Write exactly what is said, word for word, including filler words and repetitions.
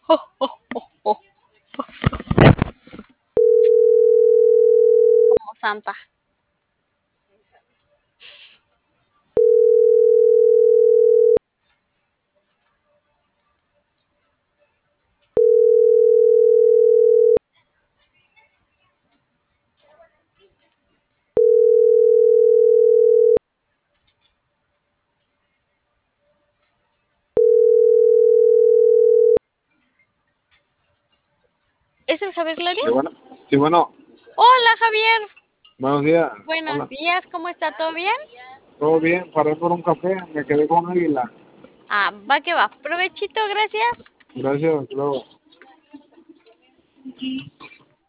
Oh, oh, oh, oh. Como Santa. ¿Es el Javier Clario? Sí, bueno. Sí, bueno. Hola, Javier. Buenos días. Buenos Hola. días, ¿cómo está? ¿Todo bien? ¿Todo bien? Paré por un café. Me quedé con Águila. Ah, va que va. Provechito, gracias. Gracias. Luego.